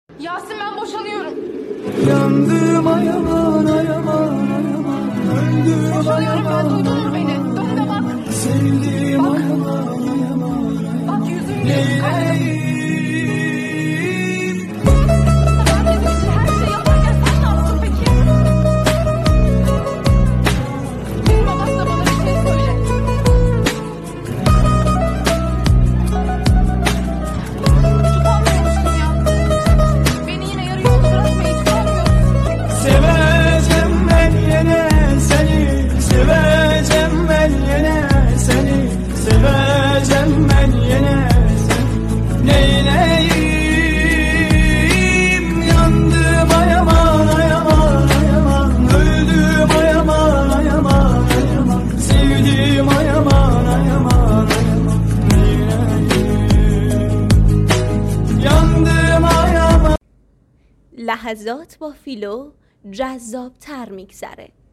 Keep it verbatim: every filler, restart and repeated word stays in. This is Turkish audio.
Yasin, ben boşanıyorum. Yandım ayaman ayaman ayaman. Öldüm Boşanıyorum ben, ayaman. duydun mu beni? Dön de bak. Sevdim Bak. ayaman ayaman. Bak yüzüm yüzüm kaydı. Neyleyim? Ben bizim için her şeyi yaparken sen ne yaptın peki? Benim babası da bana bir şey söyle. Tutamıyor musun ya? Beni yine yarı yolda bırakmayı tutamıyor musun? Seveceğim ben yine seni. Seveceğim ben yine seni. Seveceğim ben yine seni. Neyleyim? Yandım ayaman ayaman ayaman. Öldüm ayaman ayaman ayaman. Sevdim ayaman ayaman ayaman. Neyleyim? Yandım ayaman. لحظات با فیلو جذابتر میگذره.